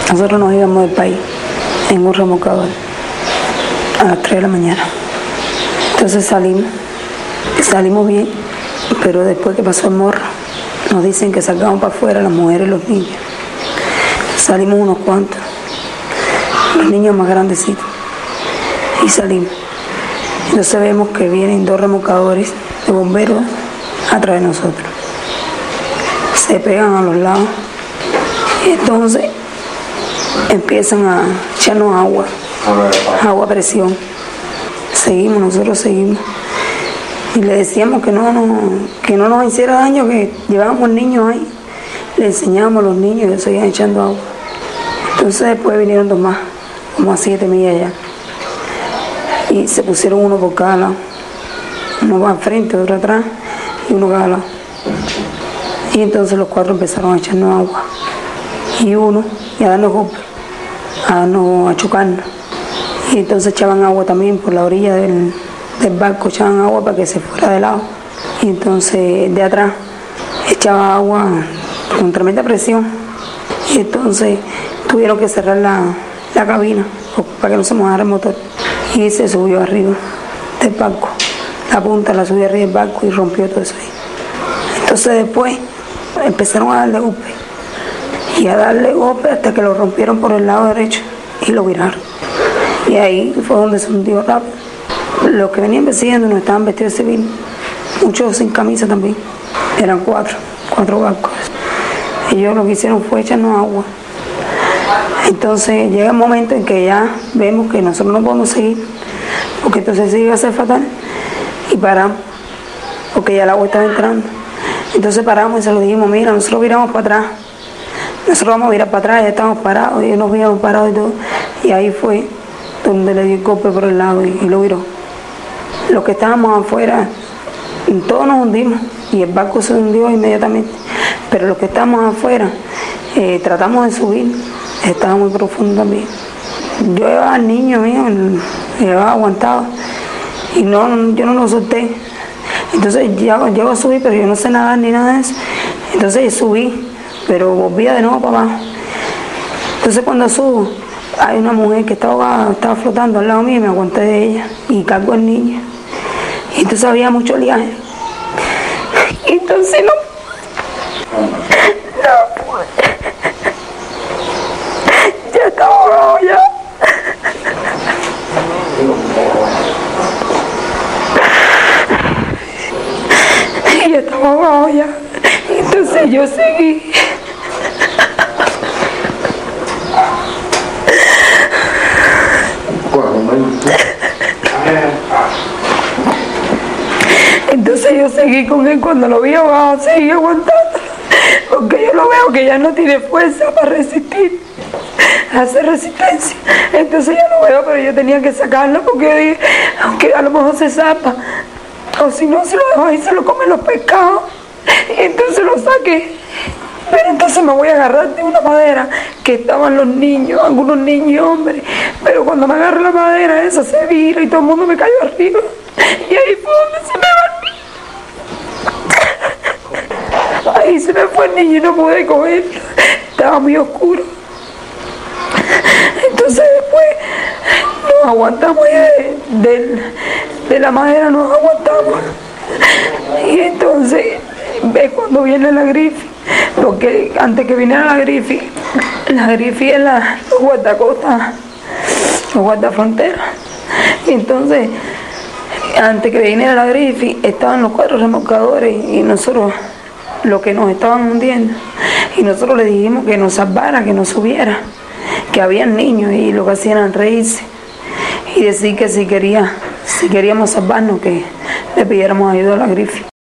Nosotros nos íbamos del país en un remolcador a las 3 de la mañana. Entonces salimos bien, pero después que pasó el morro, nos dicen que salgamos para afuera las mujeres y los niños. Salimos unos cuantos, los niños más grandecitos, y salimos. Entonces vemos que vienen 2 remolcadores de bomberos atrás de nosotros. Se pegan a los lados y entonces empiezan a echarnos agua a presión. Nosotros seguimos. Y le decíamos que no nos hiciera daño, que llevábamos niños ahí. Le enseñábamos a los niños y ellos seguían echando agua. Entonces después vinieron 2 más, como a 7 millas allá. Y se pusieron uno por cada lado. Uno va al frente, otro atrás y uno cada lado. Y entonces los 4 empezaron a echarnos agua. Y a darnos golpes, a chocarnos. Y entonces echaban agua también por la orilla del barco, echaban agua para que se fuera de lado. Y entonces de atrás echaba agua con tremenda presión. Y entonces tuvieron que cerrar la cabina para que no se mojara el motor. Y se subió arriba del barco. La punta la subió arriba del barco y rompió todo eso ahí. Entonces después empezaron a darle golpe. Y a darle golpe hasta que lo rompieron por el lado derecho y lo viraron. Y ahí fue donde se hundió rápido. Los que venían persiguiendo no estaban vestidos de civil, muchos sin camisa también. Eran 4 barcos. Ellos lo que hicieron fue echarnos agua. Entonces llega el momento en que ya vemos que nosotros no podemos seguir, porque entonces sí iba a ser fatal, y paramos, porque ya el agua estaba entrando. Entonces paramos y se lo dijimos: mira, nosotros viramos para atrás, nosotros vamos a virar para atrás, ya estamos parados, y nos habíamos parado y todo. Y ahí fue donde le dio el golpe por el lado y lo viró. Los que estábamos afuera, todos nos hundimos y el barco se hundió inmediatamente, pero los que estábamos afuera tratamos de subir, estaba muy profundo también. Yo llevaba al niño mío, llevaba aguantado, y yo no lo solté. Entonces llego a subir, pero yo no sé nadar ni nada de eso. Entonces subí, pero volvía de nuevo para abajo. Entonces cuando subo, hay una mujer que estaba flotando al lado mío y me aguanté de ella y cargo al niño. Y entonces había mucho oleaje. Y entonces no pude. Ya estaba ahogado ya. Ya estaba ahogado ya. Entonces yo seguí. Entonces yo seguí con él. Cuando lo vi ahogado, seguí aguantando, porque yo lo veo que ya no tiene fuerza para resistir, hacer resistencia. Entonces ya lo veo, pero yo tenía que sacarlo, porque yo dije, aunque a lo mejor se zapa, o si no se lo dejo ahí, se lo comen los pescados. Y entonces lo saqué. Pero entonces me voy a agarrar de una madera que estaban los niños, algunos niños y hombres. Pero cuando me agarro la madera esa se vira y todo el mundo me cayó arriba. Y ahí fue donde se me va. Ahí se me fue el niño y no pude cogerlo. Estaba muy oscuro. Entonces después nos aguantamos de la madera, nos aguantamos. Y entonces ve cuando viene la Griffy. Porque antes que viniera la Griffy es los guardacostas, los guardafronteras. Y entonces, antes que viniera la Griffy, estaban los 4 remolcadores y nosotros, los que nos estaban hundiendo. Y nosotros le dijimos que nos salvara, que nos subiera, que había niños, y lo que hacían era reírse y decir que si queríamos salvarnos, que le pidiéramos ayuda a la Griffy.